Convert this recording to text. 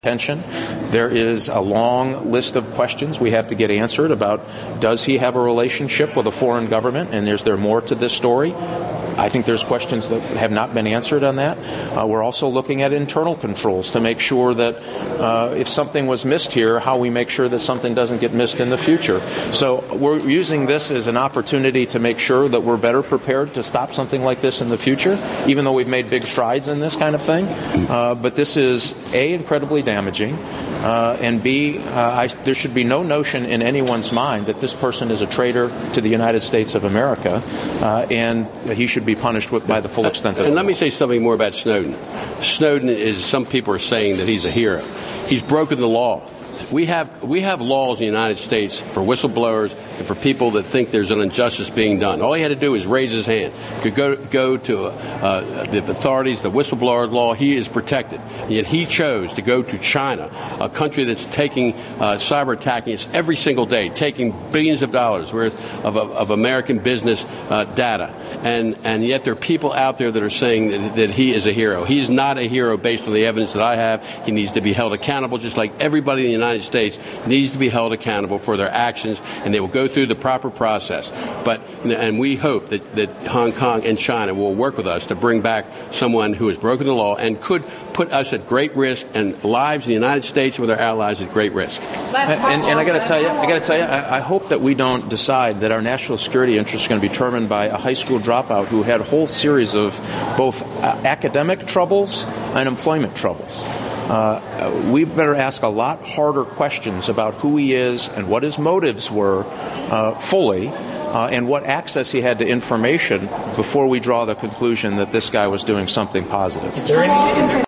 Pension. There is a long list of questions we have to get answered about, does he have a relationship with a foreign government, and is there more to this story? I think there's questions that have not been answered on that. We're also looking at internal controls to make sure that if something was missed here, how we make sure that something doesn't get missed in the future. So we're using this as an opportunity to make sure that we're better prepared to stop something like this in the future, even though we've made big strides in this kind of thing. But this is, A, incredibly damaging, and B, there should be no notion in anyone's mind that this person is a traitor to the United States of America, and he should be punished by the full extent of it. And let me say something more about Snowden. Snowden is, some people are saying that he's a hero. He's broken the law. We have laws in the United States for whistleblowers and for people that think there's an injustice being done. All he had to do is raise his hand. Could go to the authorities, the whistleblower law. He is protected. And yet he chose to go to China, a country that's taking cyber attacking us every single day, taking billions of dollars worth of American business data. And yet there are people out there that are saying that he is a hero. He is not a hero based on the evidence that I have. He needs to be held accountable, just like everybody in the United States needs to be held accountable for their actions, and they will go through the proper process. And we hope that Hong Kong and China will work with us to bring back someone who has broken the law and could put us at great risk and lives in the United States with our allies at great risk. And I got to tell you, I hope that we don't decide that our national security interests are going to be determined by a high school dropout who had a whole series of both academic troubles and employment troubles. We better ask a lot harder questions about who he is and what his motives were fully, and what access he had to information before we draw the conclusion that this guy was doing something positive.